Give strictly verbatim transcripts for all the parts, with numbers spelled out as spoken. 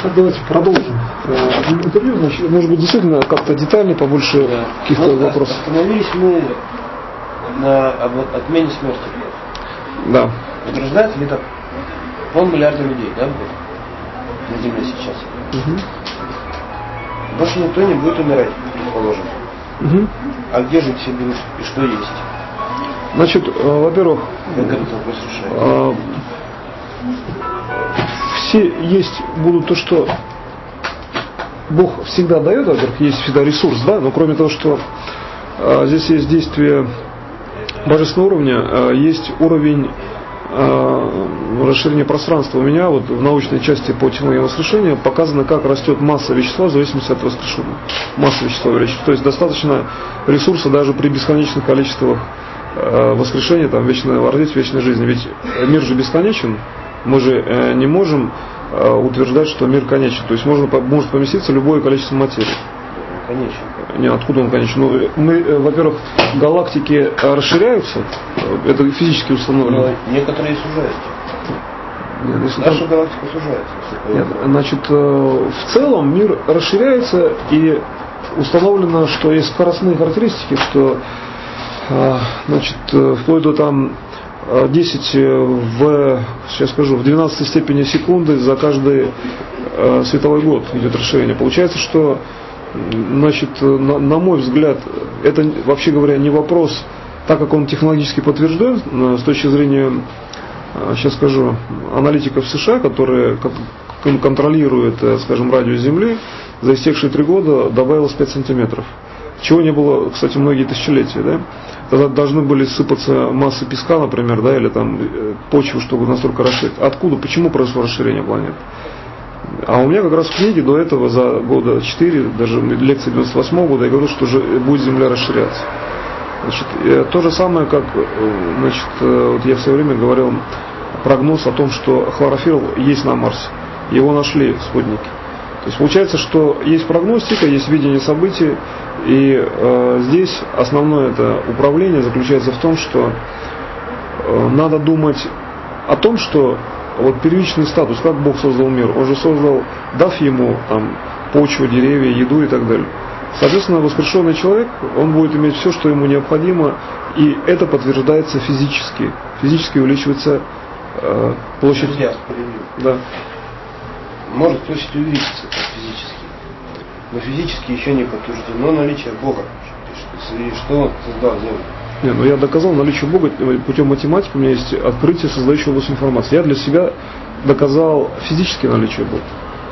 Давайте продолжим интервью. Значит, может быть, действительно как-то детально, побольше да. каких-то вот вопросов. Остановились мы на отмене смерти. Да. Утверждается ли это полмиллиарда людей, да, на Земле сейчас? Угу. Больше никто не будет умирать, предположим. Угу. А где жить все будут и что есть? Значит, э, во-первых, как этот вопрос решается? Э, все есть будут то, что Бог всегда дает, во-первых, есть всегда ресурс, да, но кроме того, что э, здесь есть действие божественного уровня, э, есть уровень э, расширения пространства. У меня вот в научной части по технологии воскрешения показано, как растет масса вещества в зависимости от воскрешения. Масса вещества увеличивается. То есть достаточно ресурса даже при бесконечных количествах э, воскрешения, там, вечная вордеть, вечной жизни. Ведь мир же бесконечен. Мы же э, не можем э, утверждать, что мир конечен. То есть можно, может поместиться любое количество материи. Конечно. Не, откуда он конечен? Ну, мы, э, во-первых, галактики расширяются, это физически установлено. Но некоторые сужаются. Нет, если Наша там... галактика сужается. Нет, значит, э, в целом мир расширяется, и установлено, что есть скоростные характеристики, что э, значит, э, вплоть до там десять в, сейчас скажу, в двенадцатой степени секунды за каждый э, световой год идет расширение. Получается, что, значит, на, на мой взгляд, это, вообще говоря, не вопрос, так как он технологически подтвержден, э, с точки зрения, э, сейчас скажу, аналитиков США, которые контролируют, э, скажем, радиус Земли, за истекшие три года добавилось пять сантиметров. Чего не было, кстати, многие тысячелетия, да? Тогда должны были сыпаться массы песка, например, да, или там почвы, чтобы настолько расширить. Откуда, почему происходит расширение планет? А у меня как раз в книге до этого за года четыре, даже лекции девяносто восьмого года, я говорил, что же будет Земля расширяться. Значит, то же самое, как, значит, вот я в свое время говорил прогноз о том, что хлорофилл есть на Марсе. Его нашли спутники. То есть получается, что есть прогностика, есть видение событий, и э, здесь основное это управление заключается в том, что э, надо думать о том, что вот первичный статус, как Бог создал мир, Он же создал, дав ему там почву, деревья, еду и так далее. Соответственно, воскрешенный человек, он будет иметь все, что ему необходимо, и это подтверждается физически. Физически увеличивается э, площадь. Да. Может площадь увеличиться физически, но физически еще не подтверждено наличие Бога. И что Он создал Землю? Не, ну я доказал наличие Бога путем математики, у меня есть открытие, создающее область информации. Я для себя доказал физически наличие Бога.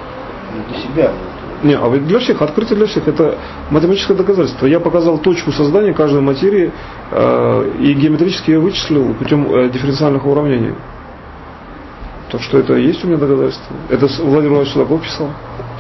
Не для себя. Не, а для всех, открытие для всех, это математическое доказательство. Я показал точку создания каждой материи э, и геометрически ее вычислил путем э, дифференциальных уравнений. Так что это есть у меня доказательство. Это Владимир Владимирович Судаков писал.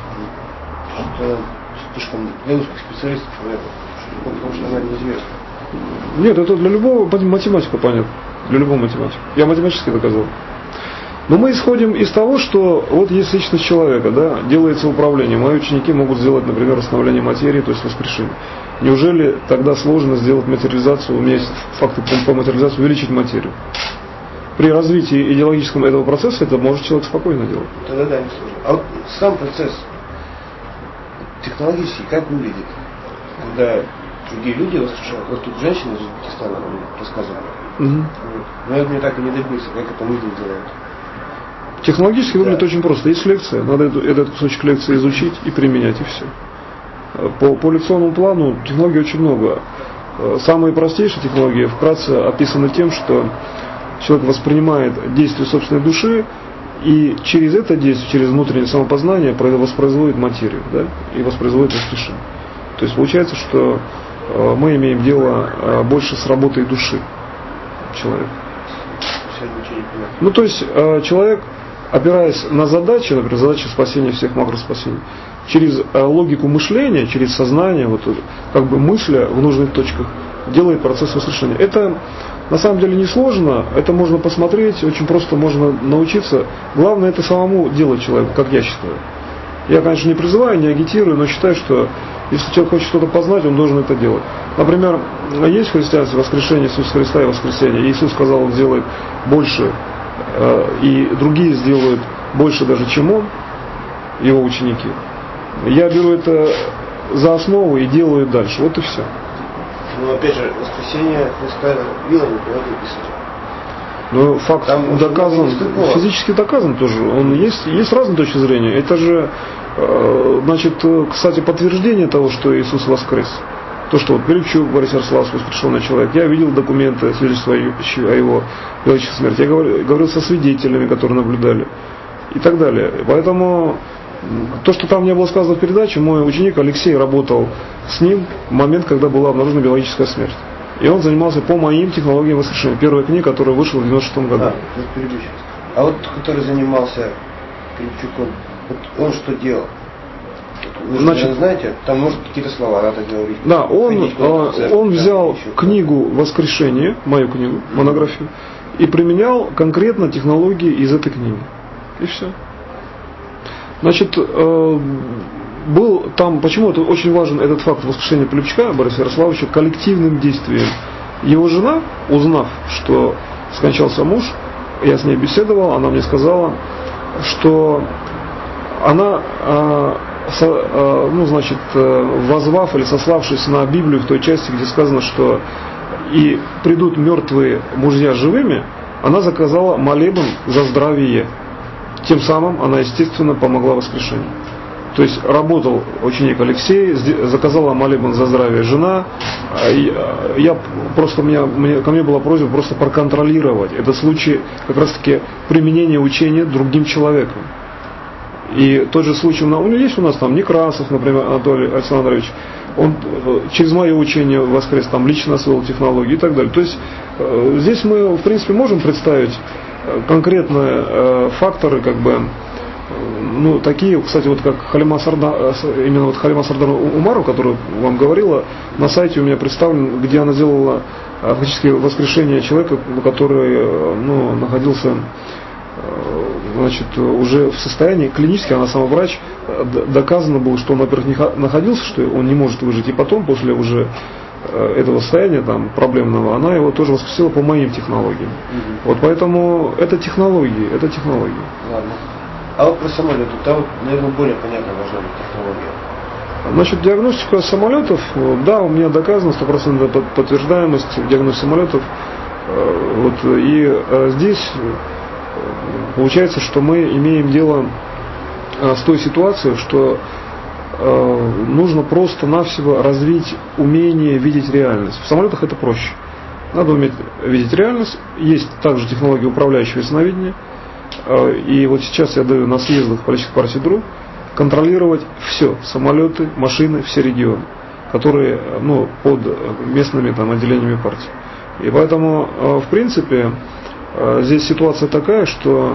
Это слишком для узких специалистов, потому что она неизвестна. Нет, это для любого математика понятно. Для любого математика. Я математически доказал. Но мы исходим из того, что вот есть личность человека, да, делается управление. Мои ученики могут сделать, например, восстановление материи, то есть воскрешение. Неужели тогда сложно сделать материализацию, у меня есть факты по материализации, увеличить материю? При развитии идеологическом этого процесса это может человек спокойно делать. Тогда да, не сложно. А вот сам процесс технологический как выглядит, когда другие люди воскрешают? Вот тут женщина из Узбекистана рассказывала. Угу. Вот. Но я мне так и не добился, как это выглядит делают. Технологически выглядит да. очень просто. Есть лекция, надо этот кусочек лекции изучить и применять, и все. По, по лекционному плану технологий очень много. Самые простейшие технологии вкратце описаны тем, что человек воспринимает действие собственной души и через это действие, через внутреннее самопознание воспроизводит материю, да, и воспроизводит воскрешение. То есть получается, что мы имеем дело больше с работой души человека. Ну то есть человек, опираясь на задачи, например, задачи спасения всех макроспасений, через логику мышления, через сознание, вот как бы мысля в нужных точках, делает процесс воскрешения. Это на самом деле несложно, это можно посмотреть, очень просто можно научиться. Главное это самому делать человеку, как я считаю. Я, конечно, не призываю, не агитирую, но считаю, что если человек хочет что-то познать, он должен это делать. Например, есть в христианстве воскрешение Иисуса Христа и воскресение. Иисус сказал, он сделает больше, и другие сделают больше даже, чем он. его ученики. Я беру это за основу и делаю дальше. Вот и все. Ну, опять же, воскресенье Христа вилами давайте писать. Но факт там доказан, физически доказан тоже. Он есть, есть разные точки зрения. Это же, значит, кстати, подтверждение того, что Иисус воскрес. То, что вот Пилипчук Борис Ярославович, воскрешенный человек, я видел документы, свидетельствующие о его биологической смерти. Я говорил, говорил со свидетелями, которые наблюдали. И так далее. Поэтому то, что там не было сказано в передаче, мой ученик Алексей работал с ним в момент, когда была обнаружена биологическая смерть. И он занимался по моим технологиям воскрешения. Первая книга, которая вышла в девяносто шестом году. А, а вот который занимался Пилипчуком, вот он что делал? Вы же, Значит, знаете, там может какие-то слова надо говорить. Да, он, церковь, он взял книгу «Воскрешение», мою книгу, mm-hmm. монографию, и применял конкретно технологии из этой книги. И все. Значит, был там, почему это очень важен этот факт воскрешения Пилипчука Бориса Ярославовича, коллективным действием. Его жена, узнав, что скончался муж, я с ней беседовал, она мне сказала, что она, ну, значит, воззвав или сославшись на Библию в той части, где сказано, что и придут мертвые мужья живыми, она заказала молебен за здравие. Тем самым она, естественно, помогла воскрешению. То есть работал ученик Алексей, заказала молебен за здравие жена. Я просто, у меня, мне, ко мне была просьба просто проконтролировать этот случай как раз таки применения учения другим человеком. И тот же случай, у него есть у нас там Некрасов, например, Анатолий Александрович, он через мое учение воскрес, там лично освоил технологии и так далее. То есть здесь мы, в принципе, можем представить конкретные э, факторы, как бы, ну, такие, кстати, вот как Халима Сардар, именно вот Халима Сардар Умару, которую вам говорила, на сайте у меня представлен, где она делала э, фактически воскрешение человека, который, э, ну, находился, э, значит, уже в состоянии, клинически, она сама врач, э, доказано было, что он, во-первых, не находился, что он не может выжить, и потом, после уже этого состояния там, проблемного, она его тоже воскресила по моим технологиям. Угу. Вот поэтому это технологии, это технологии. Ладно. А вот про самолеты, там, наверное, более понятно должна быть технология. Значит, диагностика самолетов, да, у меня доказана стопроцентная подтверждаемость диагностики самолетов. Вот, и здесь получается, что мы имеем дело с той ситуацией, что нужно просто-навсего развить умение видеть реальность. В самолетах это проще. Надо уметь видеть реальность. Есть также технология управляющего ясновидения. И вот сейчас я даю на съездах политической партии ДРУ контролировать все. Самолеты, машины, все регионы, которые, ну, под местными там, отделениями партии. И поэтому, в принципе, здесь ситуация такая, что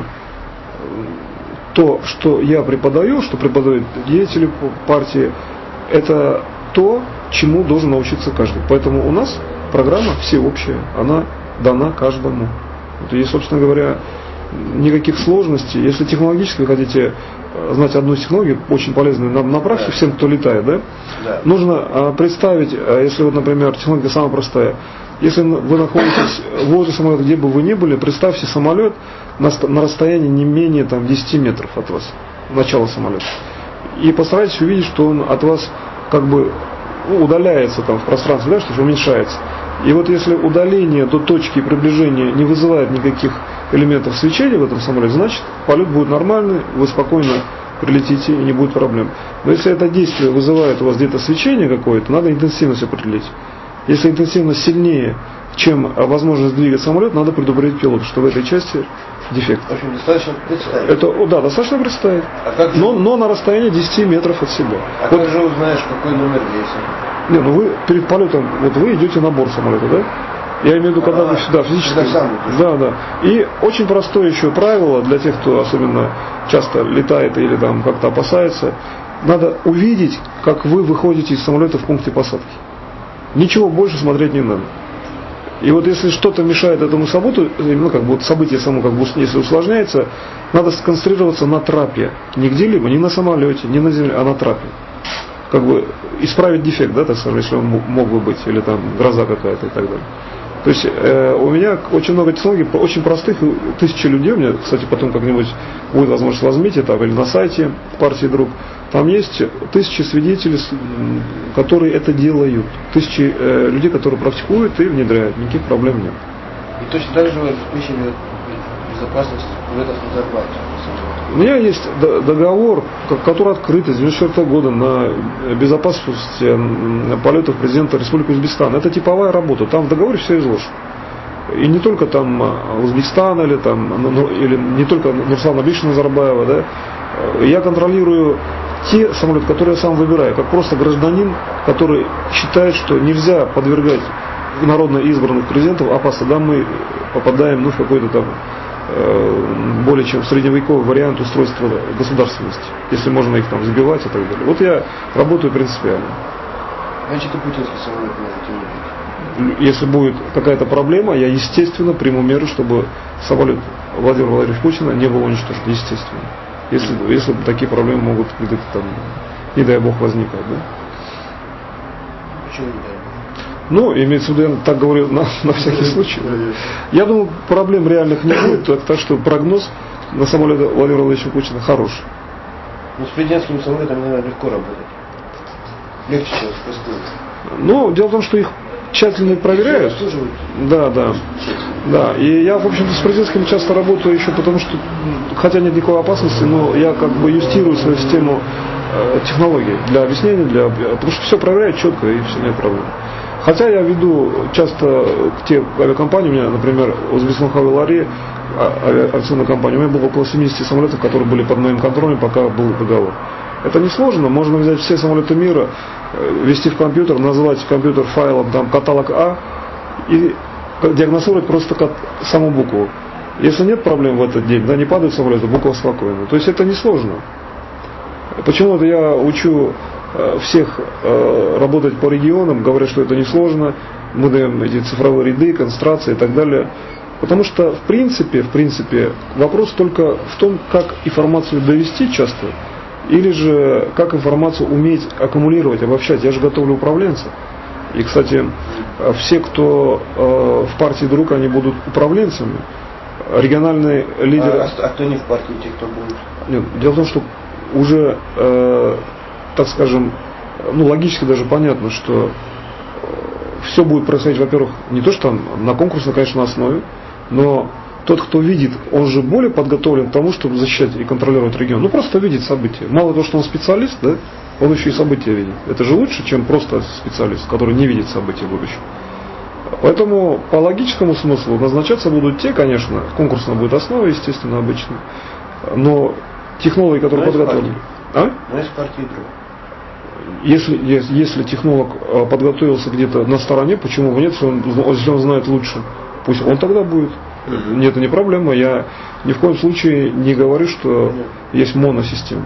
то, что я преподаю, что преподают деятели партии, это то, чему должен научиться каждый. Поэтому у нас программа всеобщая, она дана каждому. И, собственно говоря, никаких сложностей. Если технологически вы хотите знать одну из технологий, очень полезную, направьте всем, кто летает, да? Да. Нужно представить, если вот, например, технология самая простая, если вы находитесь возле самолета, где бы вы ни были, представьте самолет на, на расстоянии не менее там, десять метров от вас, начала самолета. И постарайтесь увидеть, что он от вас как бы, ну, удаляется там, в пространстве, да, что уменьшается. И вот если удаление до точки приближения не вызывает никаких элементов свечения в этом самолете, значит полет будет нормальный, вы спокойно прилетите и не будет проблем. Но если это действие вызывает у вас где-то свечение какое-то, надо интенсивность определить. Если интенсивность сильнее, чем возможность двигать самолет, надо предупредить пилота, что в этой части дефект. В общем, достаточно представить. Это, да, достаточно представить. А как же... но, но на расстоянии десять метров от себя. А вот, как же узнаешь, какой номер весит? Не, ну вы перед полетом, вот вы идете на борт самолета, да? Я имею в виду, когда а, вы сюда физически. Да, да. И очень простое еще правило для тех, кто особенно часто летает или там как-то опасается. Надо увидеть, как вы выходите из самолета в пункте посадки. Ничего больше смотреть не надо. И вот если что-то мешает этому событию, ну как бы вот событие само как бы если усложняется, надо сконцентрироваться на трапе. Не где-либо, не на самолете, не на земле, а на трапе. Как бы исправить дефект, да, так скажем, если он мог бы быть, или там гроза какая-то и так далее. То есть э, у меня очень много технологий, очень простых, тысячи людей. У меня, кстати, потом как-нибудь будет возможность, возьмите там или на сайте партии «Друг». Там есть тысячи свидетелей, которые это делают. Тысячи э, людей, которые практикуют и внедряют. Никаких проблем нет. И точно так же вы обеспечили безопасность полетов Назарбаева. У меня есть договор, который открыт с девяносто четвёртого года на безопасность полетов президента Республики Узбекистан. Это типовая работа. Там в договоре все изложено. И не только там Узбекистан или, там, ну, или не только Нурсултана Абишевича Назарбаева. Да. Я контролирую те самолеты, которые я сам выбираю, как просто гражданин, который считает, что нельзя подвергать народно избранных президентов опасности. Да, мы попадаем ну, в какой-то там более чем средневековый вариант устройства государственности, если можно их там сбивать и так далее. Вот я работаю принципиально. Значит, и путинский самолет может не. Если будет какая-то проблема, я естественно приму меры, чтобы самолет Владимира Владимировича Путина не был уничтожен. Естественно. Если, если такие проблемы могут где-то там, не дай бог, возникать. Да? Почему не дай бог? Ну, имеется в виду, я так говорю на, на всякий случай. Я думаю, проблем реальных не будет, так что прогноз на самолет Владимира Владимировича Путина хороший. Ну, с президентскими самолетами, наверное, легко работать. Легче, чем с простым. Ну, дело в том, что их тщательно проверяют. Да, да. Да. И я, в общем-то, с президентскими часто работаю еще потому, что, хотя нет никакой опасности, но я как бы юстирую свою систему э, технологий для объяснения, для, потому что все проверяют четко и все, нет проблем. Хотя я веду часто те авиакомпании, у меня, например, Узбекистан Хавилари, авиационная компания, у меня было около семидесяти самолетов, которые были под моим контролем, пока был договор. Это несложно, можно взять все самолеты мира, ввести в компьютер, назвать компьютер файлом там каталог А и диагностировать просто саму букву. Если нет проблем в этот день, да, не падают самолеты, буква спокойно. То есть это несложно. Почему-то я учу всех э, работать по регионам, говорят, что это несложно, мы даем эти цифровые ряды, концентрации и так далее. Потому что в принципе, в принципе, вопрос только в том, как информацию довести часто, или же как информацию уметь аккумулировать, обобщать. Я же готовлю управленцев. И, кстати, все, кто э, в партии «Друг», они будут управленцами. Региональные лидеры... А, а кто не в партии, те, кто будут? Нет, дело в том, что уже... Э, так скажем, ну, логически даже понятно, что все будет происходить, во-первых, не то, что там на конкурсной, конечно, основе, но тот, кто видит, он же более подготовлен к тому, чтобы защищать и контролировать регион. Ну, просто видеть события. Мало того, что он специалист, да, он еще и события видит. Это же лучше, чем просто специалист, который не видит события будущего. Поэтому по логическому смыслу назначаться будут те, конечно, конкурсная будет основа, естественно, обычно, но технологии, которые подготовлены. А? Но есть партии «Друг». Если, если технолог подготовился где-то на стороне, почему бы нет, если он, если он знает лучше, пусть он тогда будет. Uh-huh. Нет, это не проблема. Я ни в коем случае не говорю, что uh-huh. есть моносистема.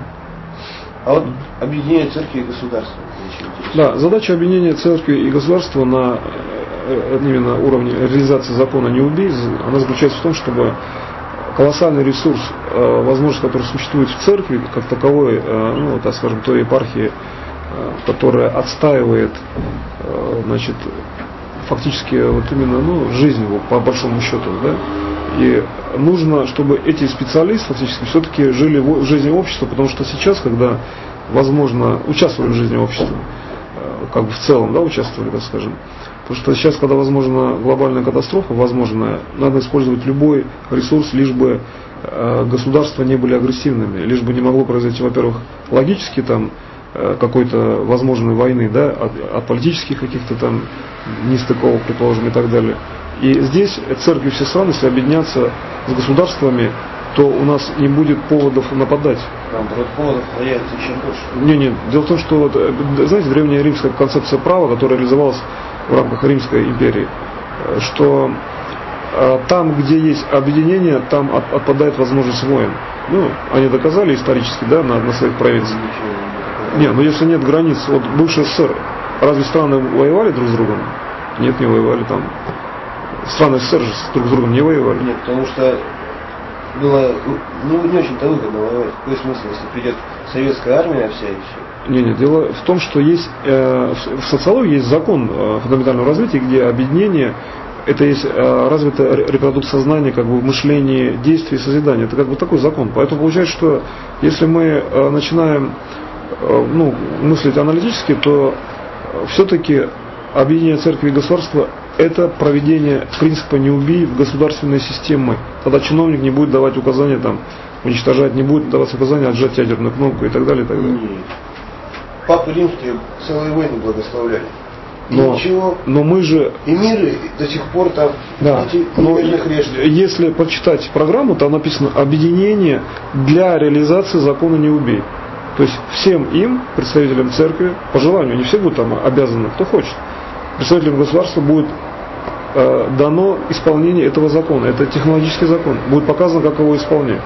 А вот объединение церкви и государства. Да, задача объединения церкви и государства на именно уровне реализации закона «Не убей», она заключается в том, чтобы колоссальный ресурс, возможность, который существует в церкви, как таковой, ну, так скажем, той епархии, которая отстаивает, значит, фактически вот именно, ну, жизнь его, по большому счету, да, и нужно, чтобы эти специалисты фактически все-таки жили в жизни общества, потому что сейчас, когда, возможно, участвовали в жизни общества, как бы в целом, да, участвовали, так скажем, потому что сейчас, когда возможна глобальная катастрофа, возможно, надо использовать любой ресурс, лишь бы э, государства не были агрессивными, лишь бы не могло произойти, во-первых, логически там э, какой-то возможной войны, да, от, от политических каких-то там нестыковок, предположим, и так далее. И здесь церкви все страны, если объединяться с государствами, то у нас не будет поводов нападать. Наоборот, поводов появится еще больше. Не, не. Дело в том, что, вот, знаете, древняя римская концепция права, которая реализовалась в рамках Римской империи, что э, там, где есть объединение, там от, отпадает возможность войн. Ну, они доказали исторически, да, на, на своих провинциях. Не, ну если нет границ, вот бывший СССР, разве страны воевали друг с другом? Нет, не воевали там. Страны СССР же друг с другом не воевали. Нет, потому что было не, не очень-то выгодно воевать. В какой смысле, если придет советская армия вся и все? Не, не, дело в том, что есть э, в социологии есть закон э, фундаментального развития, где объединение это есть развитая репродукция сознания, как бы мышление, действия и созидания. Это как бы такой закон. Поэтому получается, что если мы начинаем ну, мыслить аналитически, то все-таки объединение церкви и государства – это проведение принципа «не убий» в государственной системе. Тогда чиновник не будет давать указания, там, уничтожать, не будет давать указания отжать ядерную кнопку и так далее. И так далее. Папы римские целые войны благословляли. Но, ничего. но мы же... И миры до сих пор там да, эти немерных решений. Если прочитать программу, там написано «Объединение для реализации закона «не убей». То есть всем им, представителям церкви, по желанию, не все будут там обязаны, кто хочет, представителям государства будет э, дано исполнение этого закона. Это технологический закон. Будет показано, как его исполнять.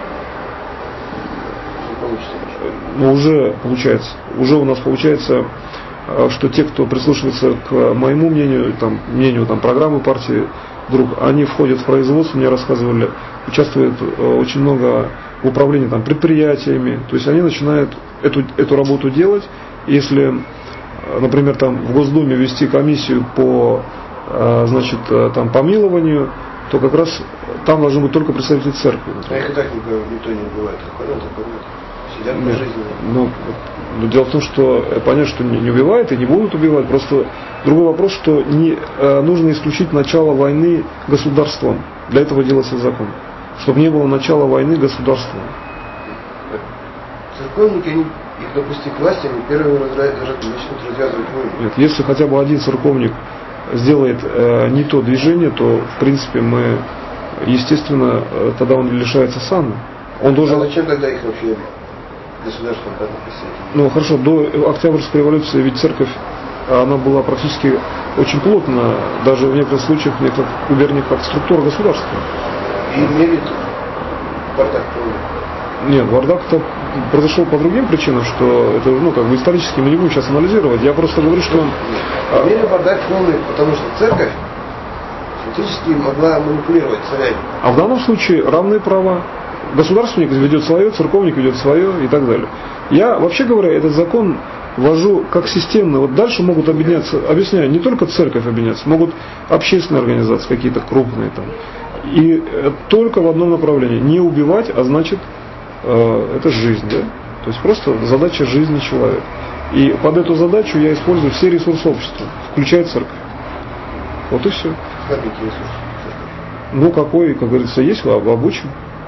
Но уже получается. Уже у нас получается, что те, кто прислушивается к моему мнению, там, мнению там, программы партии, вдруг они входят в производство, мне рассказывали, участвуют очень много в управлении там, предприятиями. То есть они начинают эту, эту работу делать. Если, например, там, в Госдуме вести комиссию по значит, там, помилованию, то как раз там должны быть только представители церкви. А их и так никто не убивает. Сидят по жизни. Но, но дело в том, что понятно, что не, не убивают и не будут убивать. Просто другой вопрос, что не, э, нужно исключить начало войны государством. Для этого делается закон. Чтобы не было начала войны государством. Церковники, они, их допустить к власти, они первые начнут развязывать войну. Нет, если хотя бы один церковник сделает э, не то движение, то в принципе мы, естественно, э, тогда он лишается сана. Он должен... А зачем тогда их вообще государством подписать? Ну хорошо, до Октябрьской революции ведь церковь, она была практически очень плотно, даже в некоторых случаях, в некоторых губерниях, как структура государства. И имели бардак полный. Нет, бардак-то произошел по другим причинам, что это, ну, как бы исторически мы не будем сейчас анализировать. Я просто говорю, что... Имели бардак полный, потому что церковь фактически могла манипулировать царями. А в данном случае равные права. Государственник ведет свое, церковник ведет свое и так далее. Я, вообще говоря, этот закон ввожу как системный. Вот дальше могут объединяться, объясняю, не только церковь объединяться, могут общественные организации какие-то крупные там. И только в одном направлении. Не убивать, а значит, э, это жизнь, да? То есть просто задача жизни человека. И под эту задачу я использую все ресурсы общества, включая церковь. Вот и все. Какие ресурсы? Ну, какой, как говорится, есть, обучим.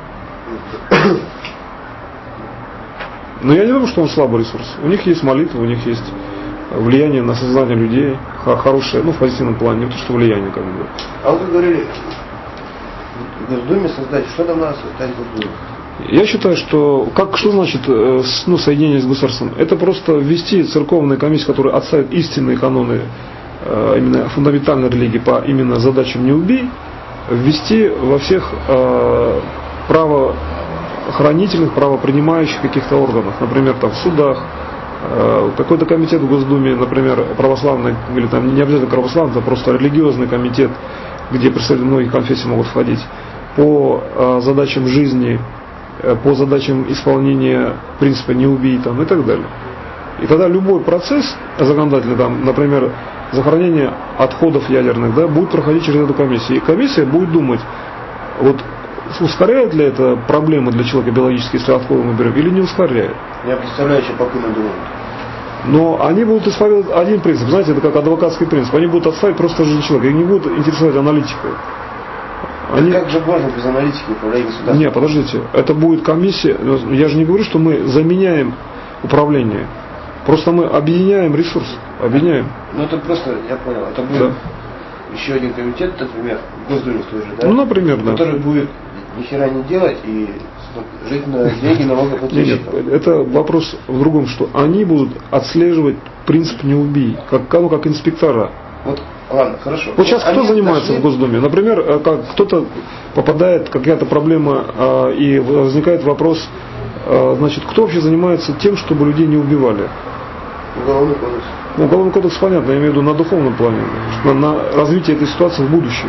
Но я не думаю, что он слабый ресурс. У них есть молитва, у них есть влияние на сознание людей, хорошее, ну, в позитивном плане, не то, что влияние, как бы. А вот вы говорили, в Госдуме создать, что там надо создать в Госдуме? Я считаю, что, как, что значит ну, соединение с государством? Это просто ввести церковную комиссию, которая отставит истинные каноны именно фундаментальной религии по именно задачам «не убий», ввести во всех э, правоохранительных, правопринимающих каких-то органах, например, там, в судах, э, какой-то комитет в Госдуме, например, православный, или там не обязательно православный, а просто религиозный комитет, где представители многих конфессий могут входить, по э, задачам жизни, э, по задачам исполнения принципа «не убий» там, и так далее. И тогда любой процесс законодательный, там, например, захоронение отходов ядерных, да, будет проходить через эту комиссию. И комиссия будет думать, вот ускоряет ли это проблемы для человека биологические, если отходы мы берем, или не ускоряет. Я представляю, что пока надумают. Но они будут исповедовать один принцип, знаете, это как адвокатский принцип. Они будут отставить просто жизнь человека, их не будут интересовать аналитикой. Они... Как же можно без аналитики управлять государством? Нет, подождите, это будет комиссия, я же не говорю, что мы заменяем управление. Просто мы объединяем ресурс, объединяем. Ну это просто, я понял, это будет да. еще один комитет, например, в Госдуме той же, да? Ну, например, да. Который будет ни хера не делать и жить на деньги налогоплательщиков. Нет, это вопрос в другом, что они будут отслеживать принцип «не убий», как, ну, как инспектора. Вот, ладно, хорошо. Вот сейчас они кто занимается нашли... в Госдуме? Например, как кто-то попадает, какая-то проблема, и возникает вопрос, значит, кто вообще занимается тем, чтобы людей не убивали? Уголовный кодекс. Ну, уголовный кодекс, понятно, я имею в виду на духовном плане, на, на развитие этой ситуации в будущее.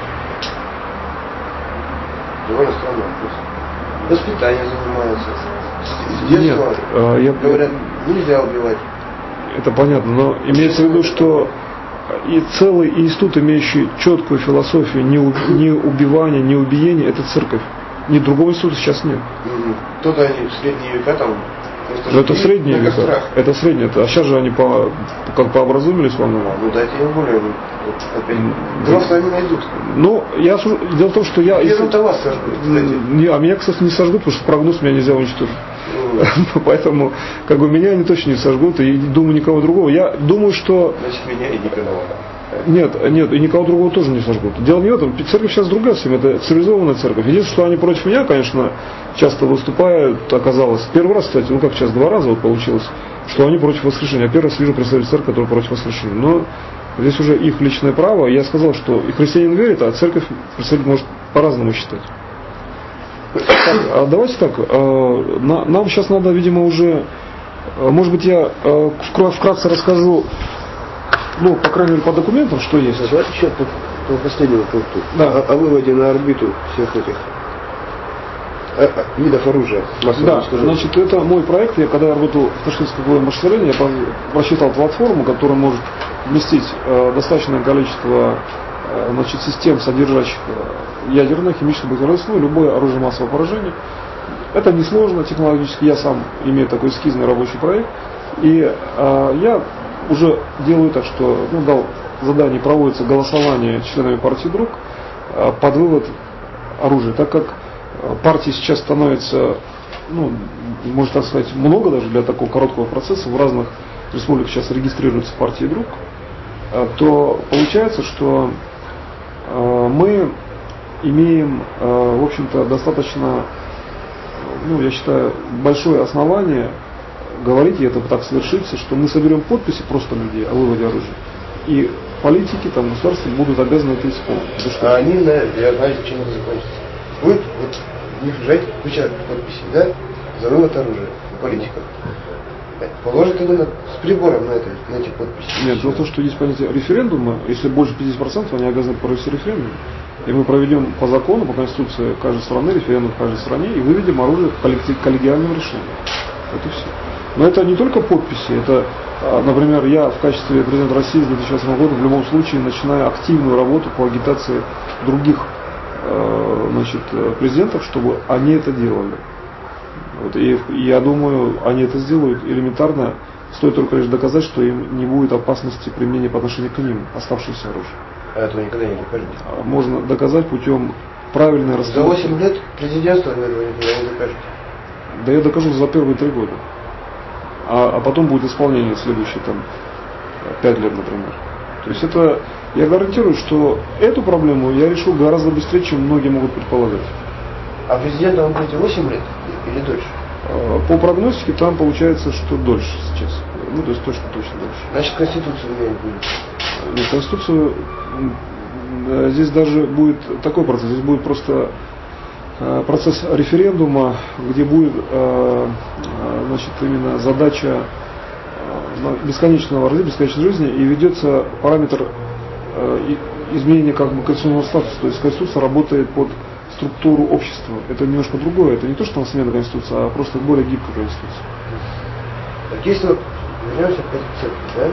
Довольно странный вопрос. Воспитание занимается. С детства Нет, я... говорят, нельзя убивать. Это понятно, но имеется в виду, что и целый институт, имеющий четкую философию не, не убивания, не убиения, это церковь. Ни другого института сейчас нет. Тут они в средние века там. Но это средние века. Это средние. А сейчас же они по, как пообразумились волну. Ну да, тем более. Опять. Взрослые они найдут. Ну, я дело в том, что я. Если вас сожгут, не, а меня, кстати, не сожгут, потому что прогноз меня нельзя уничтожить. Поэтому, как бы меня они точно не сожгут, и думаю никого другого. Я думаю, что. Значит, меня и никого. Нет, нет, и никого другого тоже не сожгут. Дело не в этом. Церковь сейчас другая с ним, это цивилизованная церковь. Единственное, что они против меня, конечно, часто выступают, оказалось. Первый раз, кстати, ну как сейчас, два раза вот получилось, что они против воскрешения. Я первый раз вижу представителей церкви, которые против воскрешения. Но здесь уже их личное право. Я сказал, что и христианин верит, а церковь представитель может по-разному считать. Так, а давайте так, нам сейчас надо, видимо, уже, может быть, я вкратце расскажу. Ну, по крайней мере, по документам, что есть. Давайте еще по, по последнему пункту. Да. О, о выводе на орбиту всех этих а, а, видов оружия. Да, значит, это мой проект. Я когда я работал в Ташкентском военном машиностроении, я просчитал платформу, которая может вместить э, достаточное количество э, значит, систем, содержащих э, ядерное, химическое, бактериальное, любое оружие массового поражения. Это несложно технологически. Я сам имею такой эскизный рабочий проект. И э, я уже делаю так, что ну, дал задание, проводится голосование членами партии «Друг» под вывод оружия. Так как партий сейчас становится, ну, можно так сказать, много даже для такого короткого процесса, в разных республиках сейчас регистрируются партии «Друг», то получается, что мы имеем, в общем-то, достаточно, ну, я считаю, большое основание говорить, и это так совершится, что мы соберем подписи просто людей о выводе оружия. И политики, там, государства будут обязаны это исполнить. А они, я знаю, чем это закончится. Будет вот, у них лежать куча подписей, да, за вывод оружия у политиков. Положат они на, с прибором на, это, на эти подписи. Нет, дело в том, что есть понятие референдума, если больше пятьдесят процентов, они обязаны провести референдум. И мы проведем по закону, по конституции каждой страны, референдум в каждой стране, и выведем оружие коллегиальным решением. Это все. Но это не только подписи, это, например, я в качестве президента России с две тысячи восьмого года в любом случае начинаю активную работу по агитации других значит, президентов, чтобы они это делали. Вот, и, и я думаю, они это сделают элементарно, стоит только лишь доказать, что им не будет опасности применения по отношению к ним оставшегося оружия. А этого никогда не докажете? Можно доказать путем правильной расстановки. За восемь лет президентства вы этого никогда не докажете? Да я докажу за первые три года. А, а потом будет исполнение следующие там пять лет, например. То есть это, я гарантирую, что эту проблему я решу гораздо быстрее, чем многие могут предполагать. А президентом вы будете восемь лет или дольше? По прогностике там получается, что дольше сейчас. Ну, то есть точно, точно дольше. Значит, Конституцию менять будет? Нет, Конституцию, здесь даже будет такой процесс, здесь будет просто процесс референдума, где будет значит, именно задача бесконечного развития, бесконечной жизни, и ведется параметр изменения как бы конституционного статуса. То есть Конституция работает под структуру общества. Это немножко другое. Это не то, что там смена Конституции, а просто более гибкая Конституция. Так если вот вернемся к церкви, да?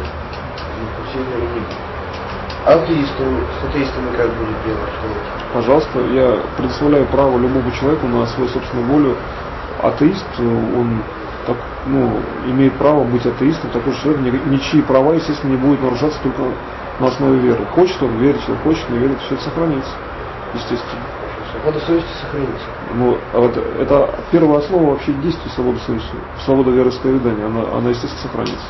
По всей религии. Атеисты, с атеистами как будет дело обстоять? Пожалуйста, я предоставляю право любому человеку на свою собственную волю. Атеист, он так, ну, имеет право быть атеистом, такой же человек, ничьи права, естественно, не будет нарушаться только на основе веры. Хочет он верить, он хочет не верить, все это сохранится, естественно. Свобода совести сохранится. Ну, вот это первое слово вообще действия свободы совести, свобода вероисповедания, она, она, естественно, сохранится.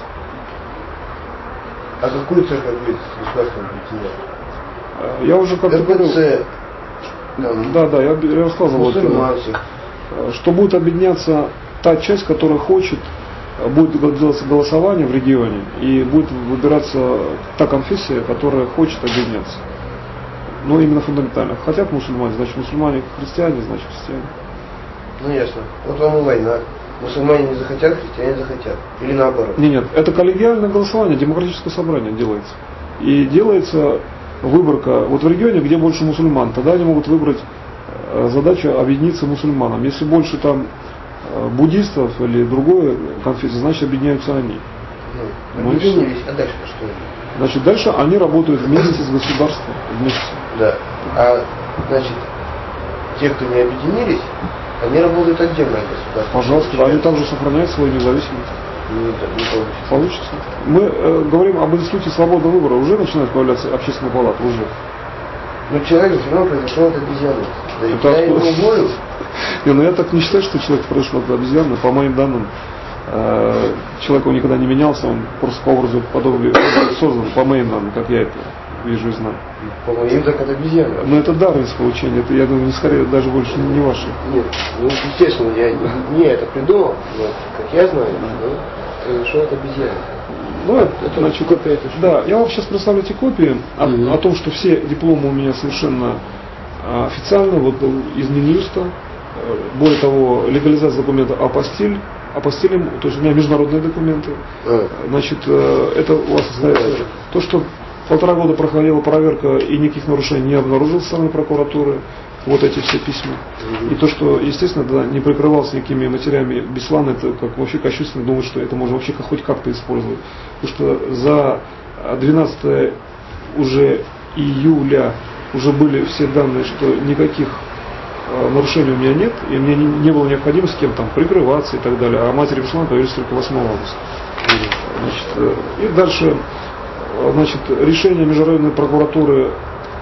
А какую церковь будет государством объединять? Я уже как-то говорил. Там, да, да, я, я рассказывал, вот, что будет объединяться та часть, которая хочет, будет делаться голосование в регионе, и будет выбираться та конфессия, которая хочет объединяться. Ну, именно фундаментально. Хотят мусульмане, значит мусульмане, христиане, значит христиане. Ну, ясно. Вот вам и война. Мусульмане не захотят, христиане захотят. Или наоборот. Нет, нет, это коллегиальное голосование, демократическое собрание делается. И делается выборка, вот в регионе, где больше мусульман, тогда они могут выбрать задачу объединиться мусульманам. Если больше там буддистов или другой конфессии, значит объединяются они. Ну, объединились, а дальше что? Значит, дальше они работают вместе с государством. Вместе. Да. А, значит, те, кто не объединились, они работают отдельно от государства. Пожалуйста, они также сохраняют свою независимость. Не, не получится. Получится. Мы э, говорим об институте свободного выбора. Уже начинает появляться общественная палата, уже. Но человек все равно произошел от обезьяны. Да и Это я его уволю. Не, ну я так не считаю, что человек произошел от обезьяны. По моим данным, э, человек он никогда не менялся, он просто по образу подобию создан, по моим данным, как я это вижу и знаю. По моим так от обезьяны. Но это дарвинское учение, это, я думаю, не скорее даже больше не ваше. Нет, ну естественно, я не, не это придумал, но, как я знаю, но произошел от обезьяны. Ну, это, это значит, копия, это да, я вам сейчас представлю эти копии о, mm-hmm. о том, что все дипломы у меня совершенно а, официально, вот из Минюста. Более того, легализация документа апостиль, апостилем, то есть у меня международные документы. Mm-hmm. Значит, это у вас остается mm-hmm. то, что полтора года проходила проверка и никаких нарушений не обнаружилось со стороны прокуратуры. Вот эти все письма. Mm-hmm. И то, что, естественно, да, не прикрывался никакими матерями Беслана, это как вообще кощунственно думать, что это можно вообще хоть как-то использовать. Потому что за двенадцатое уже июля уже были все данные, что никаких э, нарушений у меня нет, и мне не, не было необходимости с кем там прикрываться и так далее. А матери Беслана появились только восьмого августа. Mm-hmm. Значит, э, и дальше, значит, решение международной прокуратуры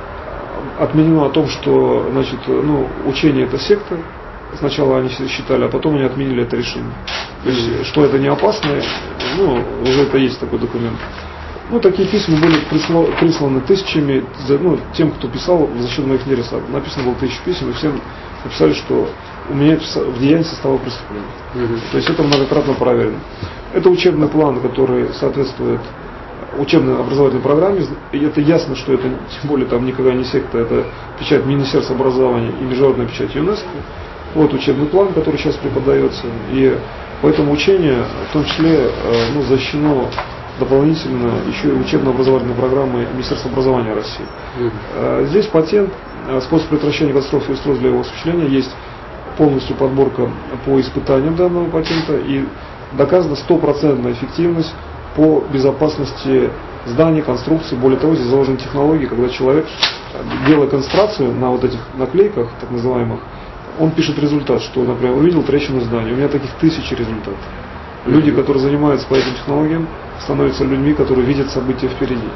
отменено о том, что, значит, ну, учение это секта. Сначала они считали, а потом они отменили это решение. То есть, mm-hmm. что это не опасно, ну, уже это есть такой документ. Ну, такие письма были присло, присланы тысячами, ну, тем, кто писал за счет моих нересов. Написано было тысячу писем, и всем написали, что у меня в деянии состава преступления. Mm-hmm. То есть это многократно проверено. Это учебный план, который соответствует учебной образовательной программе, и это ясно, что это тем более там никакая не секта, это печать Министерства образования и международная печать ЮНЕСКО. Вот учебный план, который сейчас преподается, и по этому учению в том числе ну, защищено дополнительно еще и учебно-образовательной программой Министерства образования России. Mm-hmm. Здесь патент, способ предотвращения катастрофы и устройств для его осуществления, есть полностью подборка по испытаниям данного патента и доказана стопроцентная эффективность по безопасности зданий, конструкции. Более того, здесь заложены технологии, когда человек, делая концентрацию на вот этих наклейках, так называемых, он пишет результат, что, например, увидел трещину здания. У меня таких тысячи результатов. Люди, которые занимаются по этим технологиям, становятся людьми, которые видят события впереди.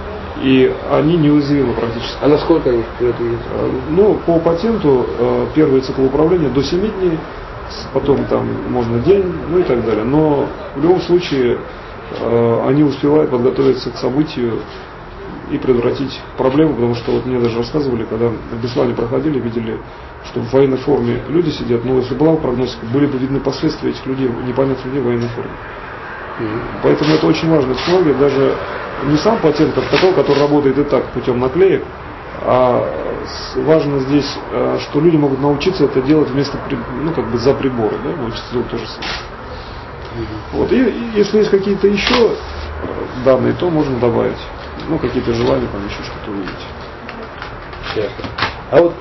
И они неуязвимы практически. А насколько они вперед видят? Ну, по патенту первый цикл управления до семи дней, потом там можно день, ну и так далее. Но в любом случае они успевают подготовиться к событию и предотвратить проблему, потому что вот мне даже рассказывали, когда в Беслане проходили, видели, что в военной форме люди сидят, но если была прогностика, были бы видны последствия этих людей, непонятных людей в военной форме. Mm-hmm. Поэтому это очень важная технология, даже не сам патент как такой, который работает и так путем наклеек, а важно здесь, что люди могут научиться это делать вместо, ну как бы за приборы, да, научиться делать то же самое. Вот. И, и если есть какие-то еще данные, то можно добавить. Ну, какие-то желания, там еще что-то увидеть. Ясно. А вот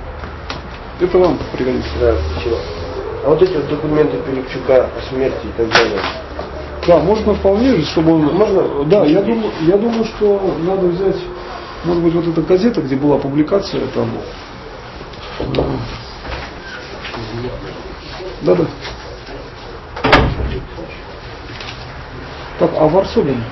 это вам пригодится. Да, спасибо. А вот эти вот документы Пилипчука о смерти и так далее. Да, можно вполне, чтобы он. Можно? Да, я думаю, я думаю, что надо взять, может быть, вот эта газета, где была публикация, там. Да-да. Так, а Варсобин?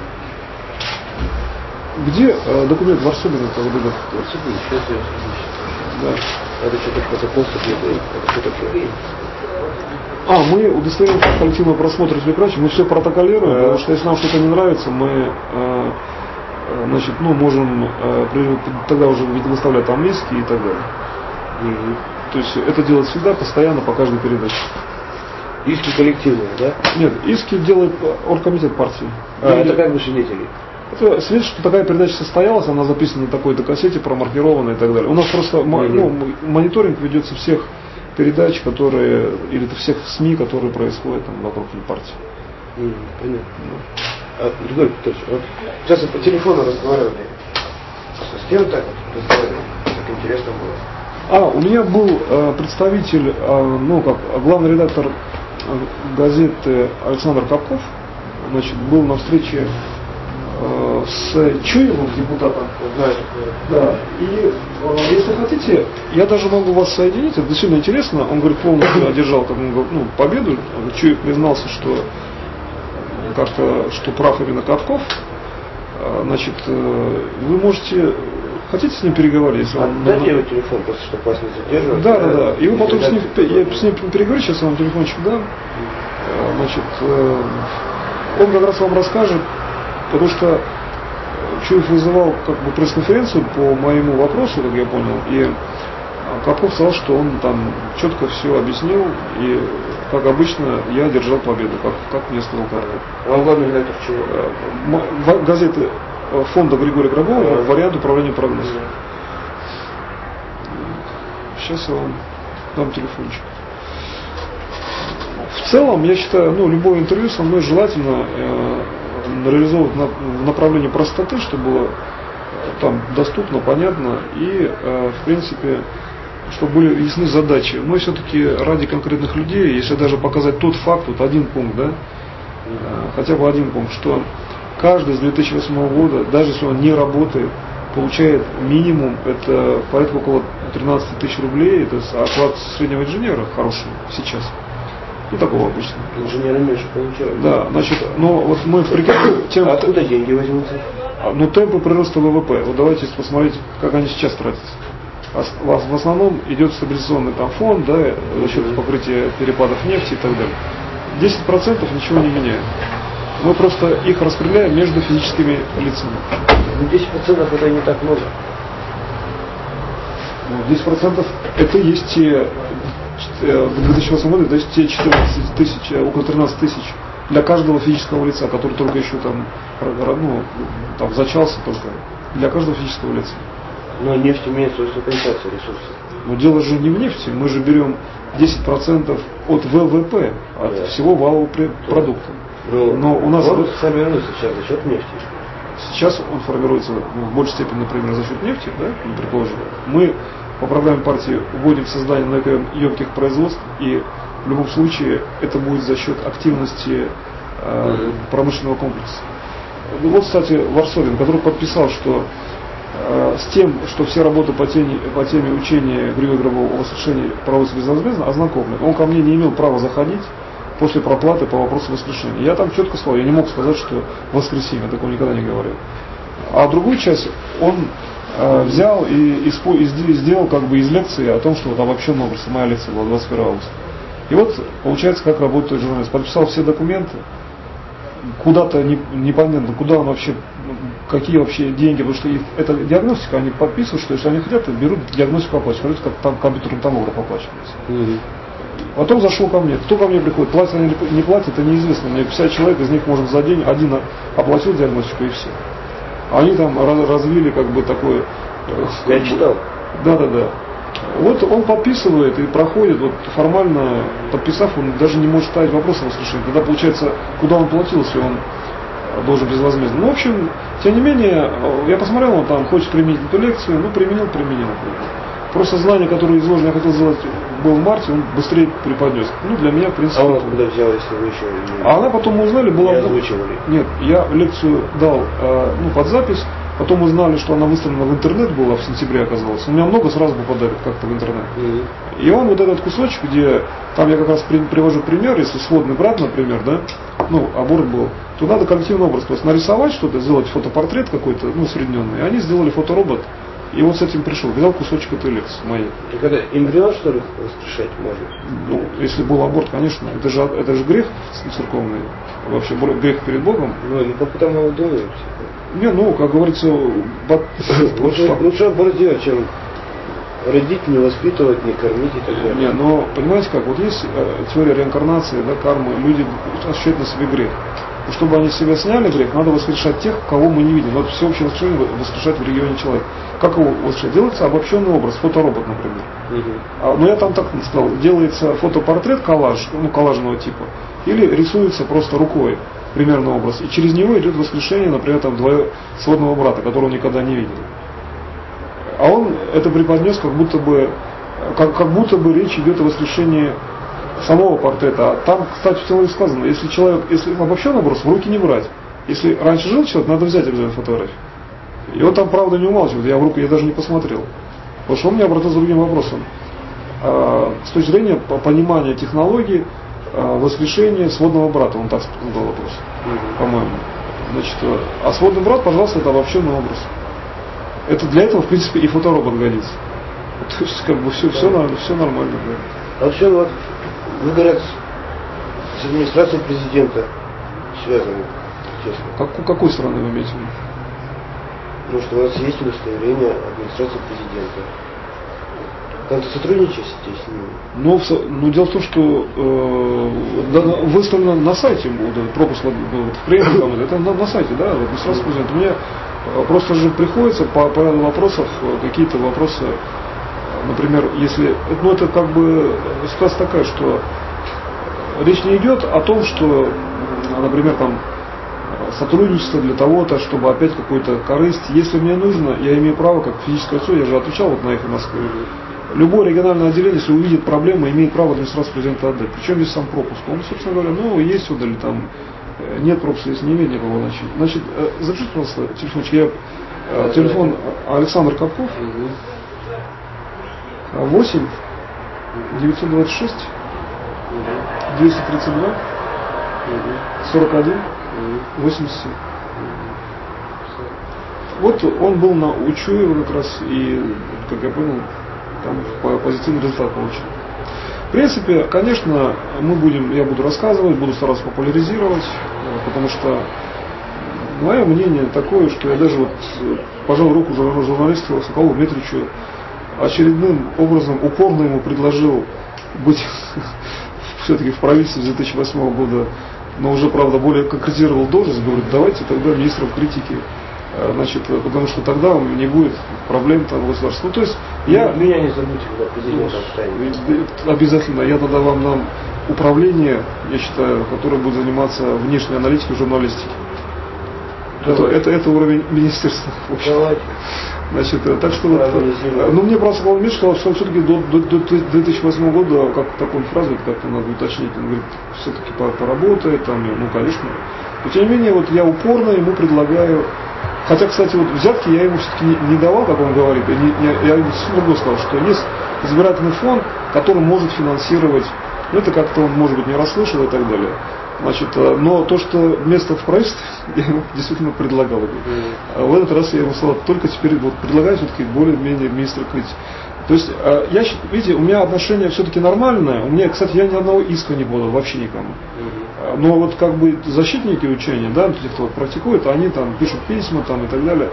Где э, документ Варсобина? Это вот этот? Варсобин, сейчас я да. Это что-то протокол секретаря. Это что такое? А, мы удостоверение коллективного просмотра телепередачи, мы все протоколируем, а, потому что если нам что-то не нравится, мы э, значит, ну, можем э, тогда уже выставлять там иски и так далее. Угу. То есть это делать всегда, постоянно, по каждой передаче. Иски коллективные, да? Нет, иски делает оргкомитет партии. А, и это как бы свидетели. Это свидетельствует, что такая передача состоялась, она записана на такой-то кассете, промаркирована и так далее. У нас просто mm-hmm. ну, мониторинг ведется всех передач, которые, или всех СМИ, которые происходят там вокруг партии. Mm, понятно. Да. А, Григорий Петрович, вот сейчас по телефону разговаривали. С кем так разговаривали? Так интересно было. А, у меня был э, представитель, э, ну как, главный редактор газеты Александр Капков. значит, был на встрече э, с Чуевым, депутатом. Да. И э, если хотите, я даже могу вас соединить, это действительно интересно. Он говорит, полностью одержал как, ну, победу. Чуев признался, что как-то, что прав именно Катков. Значит, вы можете, хотите с ним переговорить? Если он... Дайте его телефон, просто чтобы вас не задерживать. Да, да, да. И вы потом с ним, я с ним переговорю, сейчас я вам телефончик дам. Значит, он как раз вам расскажет, потому что Чуев вызывал как бы пресс-конференцию по моему вопросу, как я понял, и Катков сказал, что он там четко все объяснил, и, как обычно, я одержал победу, как, как мне сказал Катков. А он главный редактор чего? Газеты фонда Григория Грабова, вариант управления прогнозом. Сейчас я вам дам телефончик. В целом, я считаю, ну, любое интервью со мной желательно э, реализовывать на, в направлении простоты, чтобы было э, там доступно, понятно и, э, в принципе, чтобы были ясны задачи. Но все-таки ради конкретных людей, если даже показать тот факт, вот один пункт, да, э, хотя бы один пункт, что каждый с две тысячи восьмого года, даже если он не работает, получает минимум, это порядка около тринадцать тысяч рублей, это оклад среднего инженера хороший сейчас. И такого обычного. Инженеры меньше получают. Да, значит, но вот мы прикидываем тем... А откуда деньги возьмутся? Ну, темпы прироста ВВП. Вот давайте посмотреть, как они сейчас тратятся. В основном идет стабилизационный там фонд, да, за счет покрытия перепадов нефти и так далее. десять процентов ничего не меняет. Мы просто их распределяем между физическими лицами. Ну, десять процентов это не так много. Ну, десять процентов это есть те... В две тысячи восьмом году это есть те четырнадцать тысяч, около тринадцать тысяч для каждого физического лица, который только еще там, ну, там зачался только, для каждого физического лица. Но нефть имеет свойство компенсации ресурсов. Но дело же не в нефти, мы же берем десять процентов от ВВП, от да. всего валового продукта. Но, Но у нас он формируется сейчас за счет нефти. Сейчас он формируется в большей степени, например, за счет нефти, да, мы предположим. Мы по программе партии вводим создание многоемких производств, и в любом случае это будет за счет активности э, промышленного комплекса. Вот, кстати, Варсовин, который подписал, что э, с тем, что все работы по теме, по теме учения Григория Грабова о воскрешении проводятся безвозмездно, ознакомлен. Он ко мне не имел права заходить после проплаты по вопросу воскрешения. Я там четко сказал, я не мог сказать, что воскресенье, я такого никогда не говорил. А другую часть он э, взял и, и, и сделал как бы из лекции о том, что вот обобщенный образ, моя лекция была двадцать первого августа. И вот получается, как работает журналист. Подписал все документы, куда-то не, непонятно, куда он вообще, какие вообще деньги, потому что их, это диагностика, они подписывают, что если они хотят, то берут диагностику оплачивают, как там компьютерный томограф оплачивается. Mm-hmm. Потом зашел ко мне. Кто ко мне приходит? Платят они или не платят, это неизвестно. Мне пятьдесят человек, из них может за день один оплатил диагностику и все. Они там развили как бы такое... Я читал. Да, да, да. Вот он подписывает и проходит, вот формально подписав, он даже не может ставить вопрос о воскрешении. Тогда получается, куда он платил, если он должен безвозмездно. Ну, в общем, тем не менее, я посмотрел, он там хочет применить эту лекцию, ну, применил, применил. Просто знание, которое изложено, я хотел сделать, был в марте, он быстрее преподнес. Ну, для меня, в принципе... А он откуда взял, если вы еще... А она потом мы узнали, была... Не озвучивали? Нет, я лекцию дал, э, ну, под запись, потом узнали, что она выставлена в интернет была, в сентябре оказалось. У меня много сразу попадает как-то в интернет. Mm-hmm. И он вот этот кусочек, где, там я как раз при, привожу пример, если сводный брат, например, да, ну, аборт был, то надо коллективный образ, то есть нарисовать что-то, сделать фотопортрет какой-то, ну, усредненный. Они сделали фоторобот. И вот с этим пришел, взял кусочек этой лекции моей. И когда эмбрион, что ли, воскрешать можно? Ну, если был аборт, конечно, это же, это же грех церковный, вообще грех перед Богом. Ну, ну как там его думают? Не, ну, как говорится, бат... лучше, лучше аборт делать, чем родить, не воспитывать, не кормить и так далее. Не, но понимаете как, вот есть э, теория реинкарнации, да, кармы, люди ощущают на себе грех. И чтобы они с себя сняли грех, надо воскрешать тех, кого мы не видим. Вот всеобщее воскрешение воскрешать в регионе человека. Как его воскрешать? Делается обобщенный образ, фоторобот, например. Угу. А, ну я там так сказал, делается фотопортрет, коллаж, ну коллажного типа, или рисуется просто рукой примерный образ. И через него идет воскрешение, например, там двоесводного брата, которого он никогда не видел. А он это преподнес, как будто бы, как, как будто бы речь идет о воскрешении самого портрета. А там, кстати, в теории сказано, если человек, если обобщенный образ, в руки не брать. Если раньше жил человек, надо взять обязательно фотографию. И он там, правда, не умалчивает, я в руку я даже не посмотрел. Потому что он мне обратился с другим вопросом. С точки зрения понимания технологий воскрешения сводного брата, он так задал вопрос, по-моему. Значит, а сводный брат, пожалуйста, это обобщенный образ. Это для этого, в принципе, и фоторобот годится. То есть, как бы, все, все, нормально, все нормально. Да. А вообще, вот, вы, говорят, с администрацией президента связаны, честно. Как, какой страны вы имеете в виду? Потому что у нас есть удостоверение администрации президента. Как-то сотрудничаете с ним? Ну, ну, дело в том, что э, да, выставлено на сайте, вот, пропуск вот, в премию, там, это на, на сайте, да, администрация президента. Мне просто же приходится по, по ряду вопросов, какие-то вопросы, например, если, ну, это как бы ситуация такая, что речь не идет о том, что, например, там, сотрудничество для того-то, чтобы опять какую-то корысть. Если мне нужно, я имею право, как физическое лицо, я же отвечал вот на «Эхо Москвы». Любое региональное отделение, если увидит проблему, имеет право администрации президента отдать. Причем здесь сам пропуск. Он, собственно говоря, ну, есть отдали, там нет пропуска, если не имеет никакого значения. Значит, запишите, пожалуйста, телефончик. Я, э, телефон Александр Капков. восемь девятьсот двадцать шесть двести тридцать два сорок один восемьдесят семь. Вот он был на Учуева как раз, и, как я понял, там позитивный результат получил. В принципе, конечно, мы будем, я буду рассказывать, буду стараться популяризировать, потому что мое мнение такое, что я даже вот пожал руку журналисту Соколову Дмитриевичу, очередным образом упорно ему предложил быть все-таки в правительстве с две тысячи восьмого года, но уже, правда, более конкретизировал должность, говорит, давайте тогда министром критики. Значит, потому что тогда у меня не будет проблем там в государстве. Ну, то есть, я... Меня не забудьте, когда президент станет. Обязательно, я тогда вам дам управление, я считаю, которое будет заниматься внешней аналитикой и журналистикой. Это, это, это уровень министерства. Давайте. Значит, так что вот, ну, мне просто Павел Миш сказал, что все-таки до, до, до две тысячи восьмого года, как такую фразу, как-то надо уточнить, он говорит, все-таки поработает, там, ну, конечно. Но тем не менее, вот я упорно ему предлагаю. Хотя, кстати, вот взятки я ему все-таки не, не давал, как он говорит. Я, не, я, я ему другое сказал, что есть избирательный фонд, который может финансировать. Ну, это как-то он, может быть, не расслышал и так далее. Значит, но то, что место в правительстве, я ему действительно предлагал. Mm. В этот раз я ему сказал, только теперь вот предлагаю все-таки более-менее министра критики. То есть, я, видите, у меня отношение все-таки нормальное. У меня, кстати, я ни одного иска не подал, вообще никому. Mm-hmm. Но вот как бы защитники учения, да, те, кто практикует, они там пишут письма там, и так далее.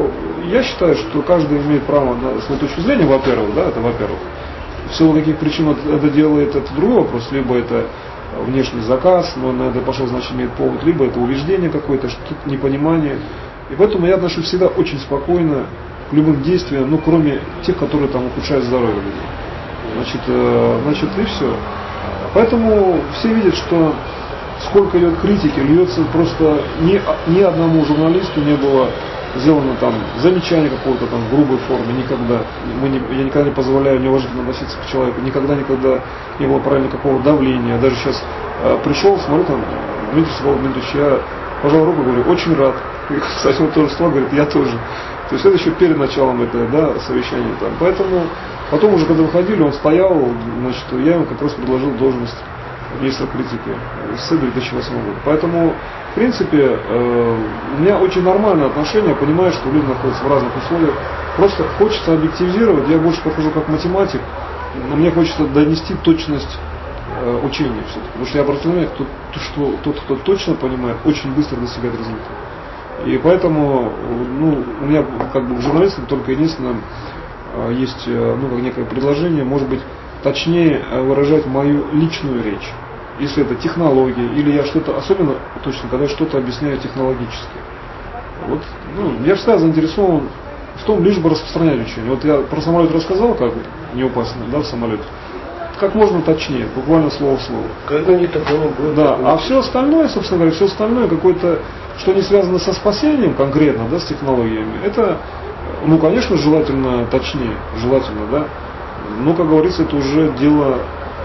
Я считаю, что каждый имеет право на свою точку зрения, во-первых, да, это во-первых. В силу каких причин это делает, это другой вопрос, либо это внешний заказ, но на это пошел, значит, имеет повод, либо это убеждение какое-то, что-то непонимание. И поэтому я отношусь всегда очень спокойно к любым действиям, ну, кроме тех, которые там ухудшают здоровье людей. Значит, э, значит, и все. Поэтому все видят, что сколько идет критики, льется просто ни, ни одному журналисту не было сделано там замечание какого-то там в грубой форме, никогда. Мы не, я никогда не позволяю неуважительно относиться к человеку, никогда, никогда не было правильно какого давления. Даже сейчас э, пришел, смотрю там, Дмитрий Соколов Дмитриевич, я пожал руку, говорю, очень рад. И, кстати, он тоже сказал, говорит, я тоже. То есть это еще перед началом этого, да, совещания там. Поэтому потом уже, когда выходили, он стоял, значит, я ему как раз предложил должность министра критики с две тысячи восьмого года. Поэтому, в принципе, э, у меня очень нормальное отношение, я понимаю, что люди находятся в разных условиях. Просто хочется объективизировать, я больше похожу как математик, но мне хочется донести точность э, учения все-таки. Потому что я обратил внимание, что тот, кто точно понимает, очень быстро достигает результата. И поэтому, ну, у меня как бы в журналистике только единственное э, есть, э, ну, как некое предложение, может быть, точнее выражать мою личную речь. Если это технологии, или я что-то, особенно точно, когда я что-то объясняю технологически. Вот, ну, я всегда заинтересован в том, лишь бы распространять учение. Вот я про самолет рассказал, как не упасть, да, в самолете. Как можно точнее, буквально слово в слово. Когда не такого будет. Да, а все остальное, собственно говоря, все остальное, какое-то, что не связано со спасением конкретно, да, с технологиями, это, ну, конечно, желательно точнее, желательно, да. Но, как говорится, это уже дело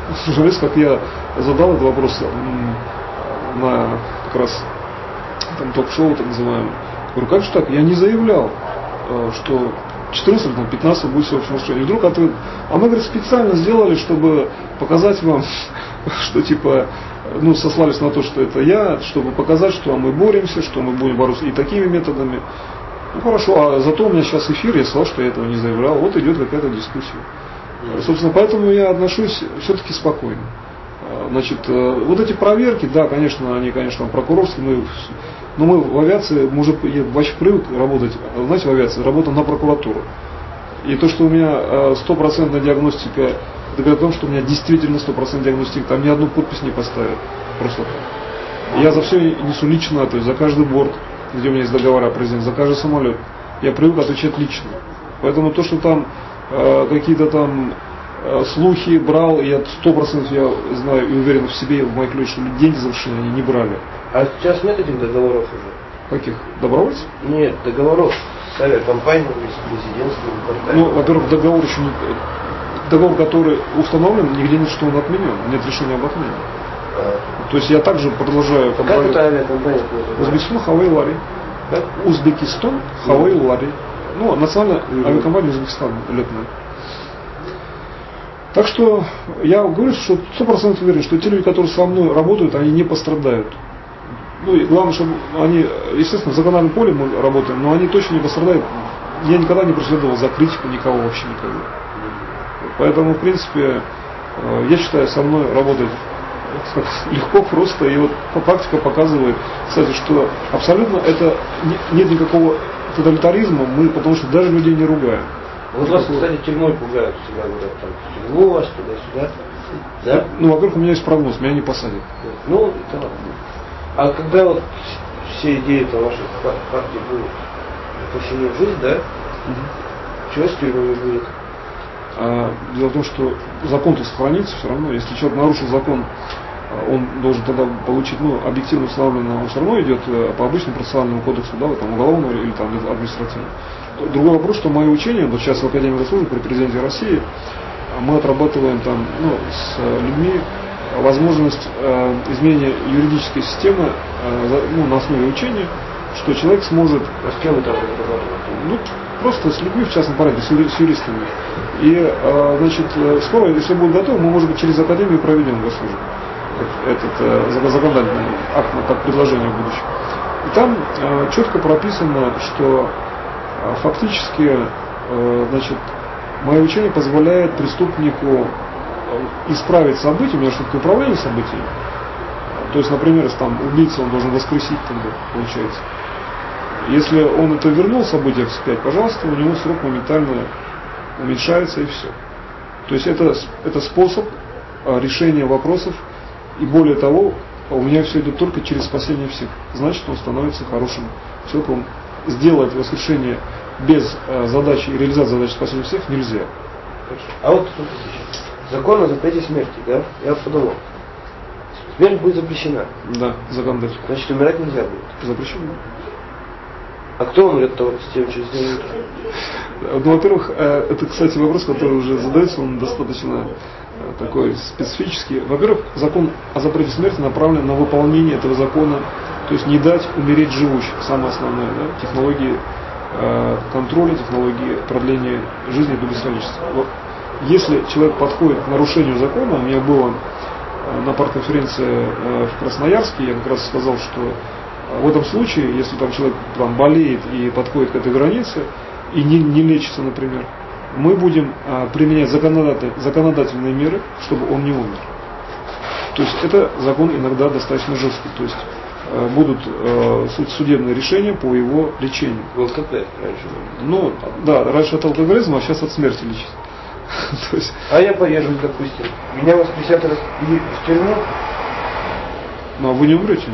журналист, как я задал этот вопрос на как раз там ток-шоу, так называемое. Говорю, как же так? Я не заявлял, что четырнадцать, там, пятнадцать будет всеобщее воскрешение. И вдруг ответ, а мы, говорит, специально сделали, чтобы показать вам, что типа, ну, сослались на то, что это я, чтобы показать, что мы боремся, что мы будем бороться и такими методами. Ну хорошо, а зато у меня сейчас эфир, я сказал, что я этого не заявлял. Вот идет какая-то дискуссия. Собственно, поэтому я отношусь все-таки спокойно. Значит, вот эти проверки, да, конечно, они, конечно, прокурорские, мы, но мы в авиации, мы уже, я вообще привык работать, знаете, в авиации, работа на прокуратуру. И то, что у меня стопроцентная диагностика, это говорит о том, что у меня действительно стопроцентная диагностика, там ни одну подпись не поставят. Просто так. Я за все несу лично, то есть за каждый борт, где у меня есть договора президент, за каждый самолет. Я привык отвечать лично. Поэтому то, что там э, какие-то там э, слухи брал, я сто процентов я знаю и уверен в себе, в моих людях, что деньги за решение они не брали. А сейчас нет этих договоров уже? Каких? Добровольцев? Нет, договоров с авиакомпаниями, с президентством. Ну, во-первых, договор еще не... Договор, который установлен, нигде нет, что он отменен. Нет решения об отмене. А. То есть я также продолжаю... Как это авиакомпания? Узбекистан Хавай Лари. Как? Узбекистан Хавай Лари. Ну, национальная mm-hmm. авиакомпания Узбекистан летная. Так что я говорю, что сто процентов уверен, что те люди, которые со мной работают, они не пострадают. Ну и главное, чтобы они, естественно, в законодательном поле мы работаем, но они точно не пострадают. Я никогда не преследовал за критику никого, вообще никогда. Поэтому, в принципе, я считаю, со мной работать легко, просто. И вот практика показывает, кстати, что абсолютно это нет никакого тоталитаризма, мы, потому что даже людей не ругаем. Вот вас, кстати, тюрьмой пугают всегда, говорят, там, тюрьму вас, туда-сюда. Да? Ну, во-первых, у меня есть прогноз, меня не посадят. Ну, это ладно. А когда вот все идеи-то вашей партии будут воплощены в жизнь, да? Угу. Чего с тюрьмой будет? А, дело в том, что закон-то сохранится все равно. Если человек нарушил закон, он должен тогда получить, ну, объективно установлено, он все равно идет по обычному процессуальному кодексу, да, там, уголовному или там административному. Другой вопрос, что мои учения, вот сейчас в Академии госслужбы при президенте России, мы отрабатываем там, ну, с людьми возможность э, изменения юридической системы э, ну, на основе учения, что человек сможет... А с кем это разрабатываете? Ну, просто с людьми в частном порядке, с, юри, с юристами. И, э, значит, скоро, если будет готово, мы, может быть, через Академию проведем госслужбу. Этот э, законодательный акт как предложение в будущем. И там э, четко прописано, что э, фактически, э, значит, мое учение позволяет преступнику исправить события, у меня что-то управление событиями. То есть, например, если там убийца, он должен воскресить тогда, получается. Если он это вернул события вспять, пожалуйста, у него срок моментально уменьшается и все. То есть это, это способ решения вопросов. И более того, у меня все идет только через спасение всех. Значит, он становится хорошим человеком. Сделать воскрешение без задачи и реализации задачи спасения всех нельзя. А вот закон о запрете смерти, да? Я подумал. Смерть будет запрещена. Да, законодательно. Значит, умирать нельзя будет. Запрещено. А кто умрет-то вот с тем, что сделают? Ну, во-первых, это, кстати, вопрос, который уже задается, он достаточно такой специфический. Во-первых, закон о запрете смерти направлен на выполнение этого закона, то есть не дать умереть живущим, самое основное, да? Технологии э, контроля, технологии продления жизни до бесконечности. Вот. Если человек подходит к нарушению закона, у меня было э, на партконференции э, в Красноярске, я как раз сказал, что э, в этом случае, если там человек там, болеет и подходит к этой границе и не, не лечится, например, мы будем а, применять законодатель, законодательные меры, чтобы он не умер. То есть это закон иногда достаточно жесткий. То есть а, будут а, судебные решения по его лечению. Вот как это раньше было? Ну, да, раньше от алкоголизма, а сейчас от смерти лечить. То есть... А я поезжу, допустим. Меня воскресят и в тюрьму? Ну, а вы не умрете?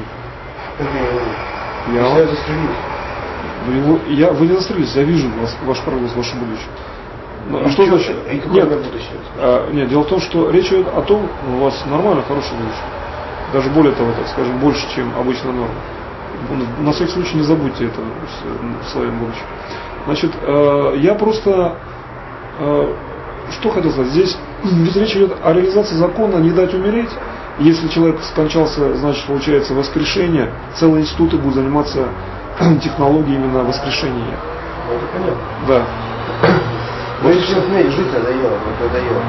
Я, я застрелюсь. Вы, я, вы не застрелились, я вижу вас, ваш прогноз, ваше будущее. Ну, а что значит? Нет, а, нет, дело в том, что речь идет о том, у вас нормально, хорошее будущее. Даже более того, так скажем, больше, чем обычная норма. На всякий случай не забудьте это в своем будущем. Значит, э, я просто, э, что хотел сказать, здесь ведь речь идет о реализации закона «не дать умереть». Если человек скончался, значит, получается воскрешение. Целые институты будут заниматься технологией именно воскрешения. Ну, это понятно. Да. Но если вот мне жить надоело, вот надоело.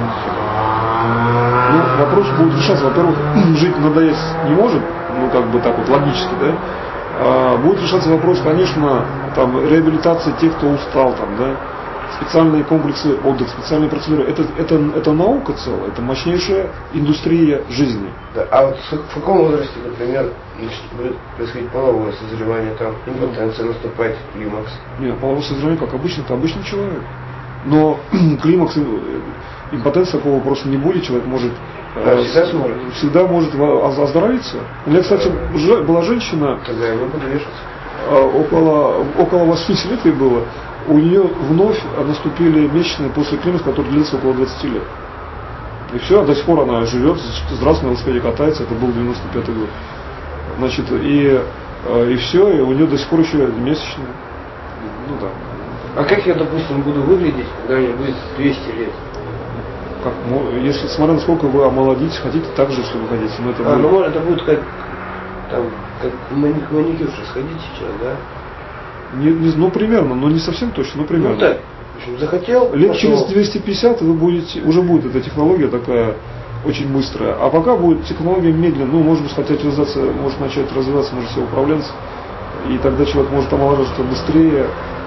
Ну, вопрос будет решаться. Во-первых, жить надоесть не может, ну, как бы так вот логически, да. А будет решаться вопрос, конечно, там, реабилитация тех, кто устал, там, да. Специальные комплексы отдыха, специальные процедуры. Это, это, это наука целая, это мощнейшая индустрия жизни. Да, а вот в, в каком возрасте, например, будет происходить половое созревание, там, импотенция, наступает климакс? Нет, половое созревание, как обычно, это обычный человек. Но климакс, импотенции такого вопроса не будет, человек может, а э, всегда, сможет? всегда может оздоровиться. У меня, кстати, да. была женщина, тогда я не буду вешаться. Около, около восьмидесяти лет ей было, у нее вновь наступили месячные после климакса, который длится около двадцати лет. И все, до сих пор она живет, здравствуй, на велосипеде катается, это был девяносто пятый год. Значит, и, и все, и у нее до сих пор еще месячные. Ну да. А как я, допустим, буду выглядеть, когда мне будет двести лет? Как, если, смотря насколько вы омолодитесь, хотите так же, чтобы хотите. Но это а, будет... ну это будет как, там, как маник, маникюрши сходить сейчас, да? Не, не, ну примерно, но не совсем точно, но примерно. Ну так, в общем, захотел. Лет пошел. через двести пятьдесят вы будете, уже будет эта технология такая очень быстрая. А пока будет технология медленно, ну может быть хотя цивилизация может начать развиваться, может все управленцы. И тогда человек может омолаживаться быстрее,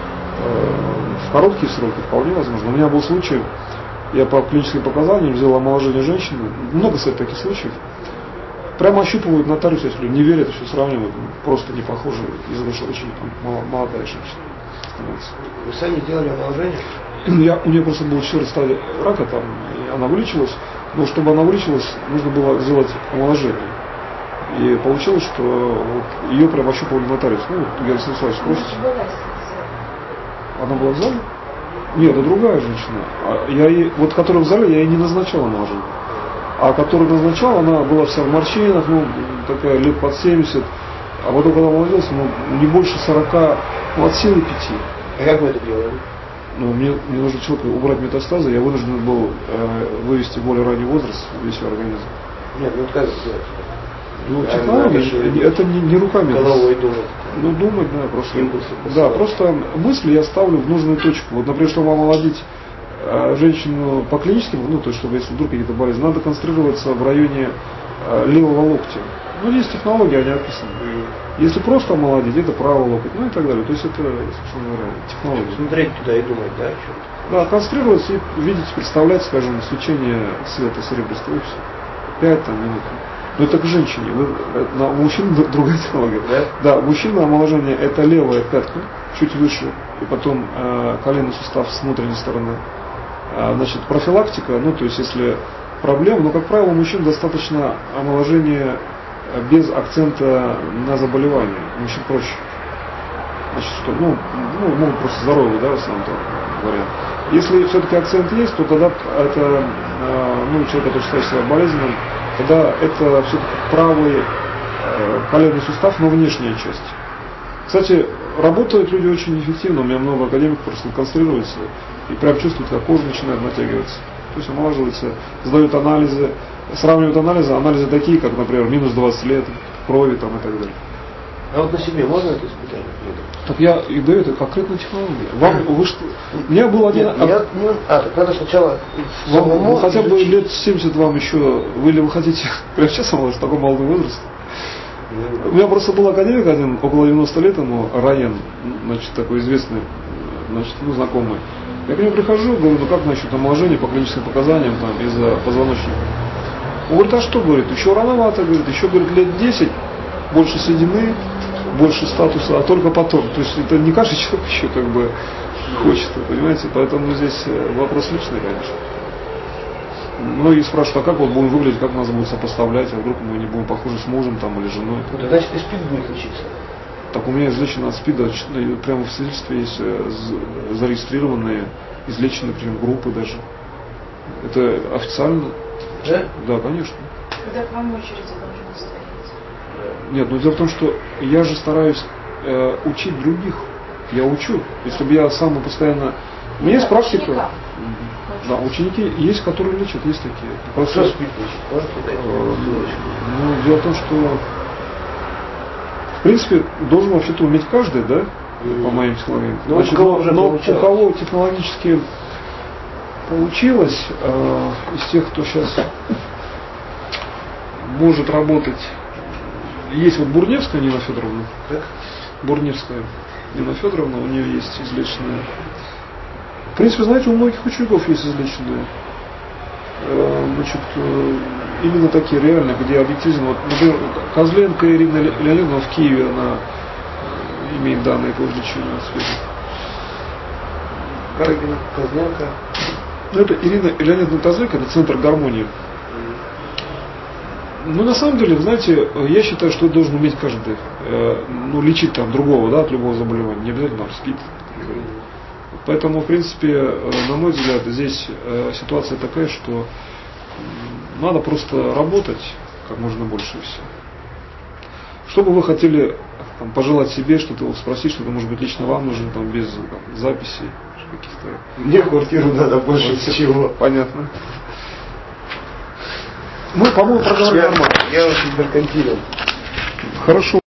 в короткие сроки, вполне возможно. У меня был случай, я по клиническим показаниям взял омоложение женщины, много, кстати, таких случаев. Прямо ощупывают нотариус, если не верят, все сравнивают, просто не похоже, из-за того, что очень там, молодая женщина становится. Вы сами делали омоложение? Я, у нее просто был четвертая стадия рака, там, и она вылечилась, но чтобы она вылечилась, нужно было сделать омоложение. И получилось, что вот, ее прямо ощупывали нотариус. Ну, вот, Гера Станиславович, спросите. Она была в зале? Нет, это другая женщина. Я ей, вот которая в зале, я ей не назначал омоложение. А которую назначал, она была вся в морщинах, ну, такая лет под семьдесят. А потом, когда молодилась, ну, не больше сорока, ну, от силы пяти. А как вы это делали? Ну, мне, мне нужно человека убрать метастазы, я вынужден был э, вывести более ранний возраст весь ее организм. Нет, ну как это делать? Ну, а технология, это не, не руками. Головой думать. Ну, думать, да, просто. Импульсы, да, просто мысли я ставлю в нужную точку. Вот, например, чтобы омолодить э, женщину по клиническим, ну, то есть, чтобы если вдруг какие-то болезни, надо концентрироваться в районе э, левого локтя. Ну, есть технологии, они описаны. Если просто омолодить, это правый локоть, ну и так далее. То есть это, собственно говоря, технология. Смотреть туда и думать, да, о чем? Да, концентрироваться и видеть, представлять, скажем, свечение света серебристого, и все. Пять там минут. Но это к женщине. У мужчин другая технология. Да? Да, у мужчин омоложение это левая пятка, чуть выше, и потом э, коленный сустав с внутренней стороны. А, значит, профилактика, ну то есть если проблема, но как правило у мужчин достаточно омоложения без акцента на заболевание. У мужчин проще. Значит, что, ну, ну, могут просто здоровые, да, в основном вариант. Если все-таки акцент есть, то тогда это, э, ну, человек, который считает себя болезненным, тогда это все-таки правый э, коленный сустав, но внешняя часть. Кстати, работают люди очень эффективно, у меня много академиков просто концентрируются и прям чувствуют, как кожа начинает натягиваться. То есть омолаживаются, сдают анализы, сравнивают анализы, анализы такие, как, например, минус двадцать лет, крови там и так далее. А вот на себе можно это испытать? Так я и даю это конкретная технология. Вам, вы что? У меня был один... Нет, я, не, а, так надо сначала... Вам, ну, хотя бы лет семьдесят вам еще... Вы или вы хотите прямо сейчас в таком молодом возрасте? У меня просто был академик один, около девяноста лет ему, Райан, значит, такой известный, значит, ну, знакомый. Я к нему прихожу, говорю, ну как насчет омоложения по клиническим показаниям там из-за позвоночника? Он говорит, а что, говорит, еще рановато, говорит, еще, говорит, лет десять, больше седины, больше статуса, а только потом. То есть это не каждый человек еще как бы хочет, понимаете, поэтому здесь вопрос личный, конечно. Многие спрашивают, а как вот будем выглядеть, как нас будут сопоставлять, а вдруг мы не будем похожи с мужем там или женой. Ну, тогда значит и СПИД будет лечиться. Так у меня излечено от СПИДа, прямо в свидетельстве есть зарегистрированные, излеченные, например, группы даже. Это официально. Да? Да, конечно. Когда к вам очереди должны стоять? Нет, но дело в том, что я же стараюсь э, учить других. Я учу. Если бы я сам постоянно... У меня есть практика. Да, ученики есть, которые лечат, есть такие. Просто Просто, спит, значит, э, ну, дело в том, что в принципе должен вообще-то уметь каждый, да, mm-hmm. по моим технологиям. Но, Значит, у кого но, уже но у получалось? кого технологически получилось, э, из тех, кто сейчас может работать, есть вот Бурневская Нина Федоровна. Так? Бурневская Нина Федоровна, у нее есть излеченная. В принципе, знаете, у многих учеников есть излеченные. Э, значит, э, именно такие реальные, где объективно. Вот, например, Козленко Ирина Леонидовна в Киеве, она имеет данные по излечению от света. Каргина, Козленко. Ну, это Ирина Леонидовна Козленко, это центр гармонии. Ну, на самом деле, знаете, я считаю, что это должен уметь каждый. Э, ну, лечить там другого, да, от любого заболевания. Не обязательно там спит. Поэтому, в принципе, на мой взгляд, здесь э, ситуация такая, что надо просто работать как можно больше и все. Что бы вы хотели там, пожелать себе, что-то спросить, что-то, может быть, лично вам нужно, там, без там, записей, каких-то... Мне квартиру надо больше Вот, всего. Понятно. Ну, по-моему, проговорили нормально. Я очень меркантилен. Хорошо.